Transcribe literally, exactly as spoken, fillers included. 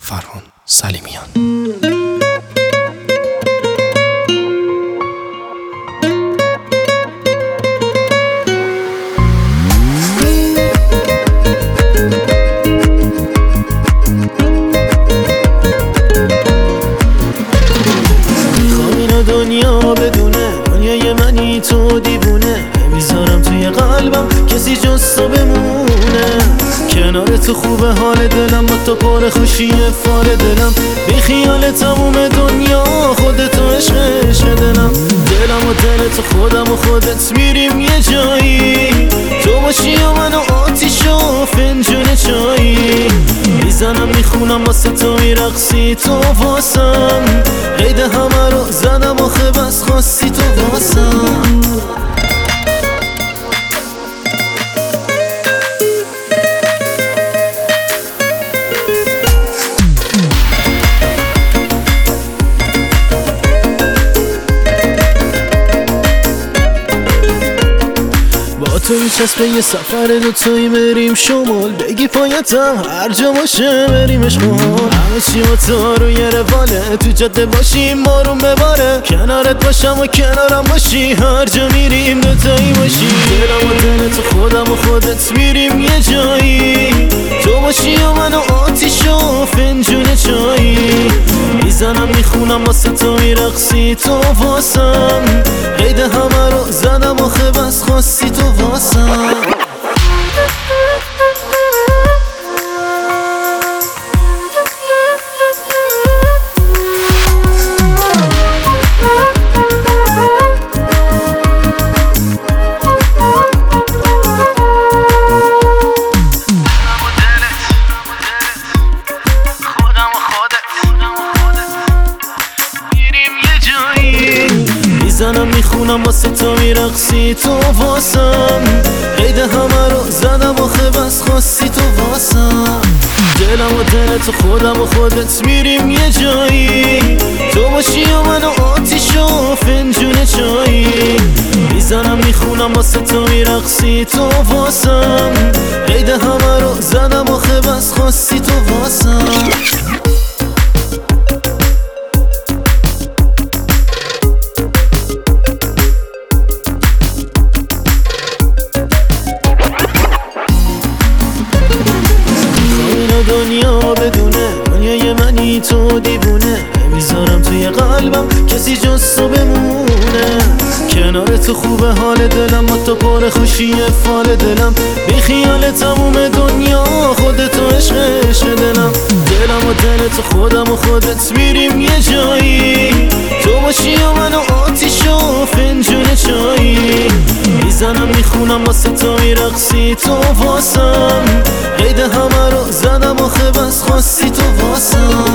فرهان سلیمیان. دنیا بدونه دنیای منی تو دیوونه، نمیذارم توی قلبم کسی جز تو بمونه. کنار تو خوبه حال دلم، با تو پر خوشیه فال دلم. بی خیال تموم دنیا خودتو عشقش دلم. دلم و دل تو خودم و خودت میریم یه جایی، تو باشی و من و آتیش و فنجون چایی. میزنم میخونم واسه تو میرقصی تو واسم، قید همه رو زدم آخه بس خواستی تو واسم. توی چسبه یه سفر دو توی بریم شمال، بگی پایتم هر جا باشه بریم اشغال. همه چی با تو رو یه رواله، تو جاده باشیم بارون بباره، کنارت باشم و کنارم باشی، هر جا میریم دوتایی باشی. دلم و دل تو خودم و خودت میریم یه جایی، تو باشی و من و آتیش و فنجون چایی. میزنم میخونم واسه تو میرقصی تو واسم، قید همه رو زدم آخه بس خواستی تو واسم. میزنم میخونم واسه تو میرقصی تو واسم، قید همه رو زدم آخه بس خواستی تو واسم. دلم و دل تو خودم و خودت میریم یه جایی، تو باشی و من و آتیش و فنجون چایی. میزنم میخونم واسه تو میرقصی تو واسم، قید همه رو زدم آخه بس خواستی تو واسم. دنیا بدونه دنیای منی تو دیوونه، نمیذارم توی قلبم کسی جز تو بمونه. کنار تو خوبه حال دلم، با تو پر خوشیه فال دلم. بی خیال تموم دنیا خودتو عشقش دلم. دلم و دل تو خودم و خودت میریم یه جایی، تو باشی و من و آتیش و فنجون چایی. میزنم میخونم واسه تو میرقصی تو واسم، قید همه رو زدم آخه بس خواستی تو واسم.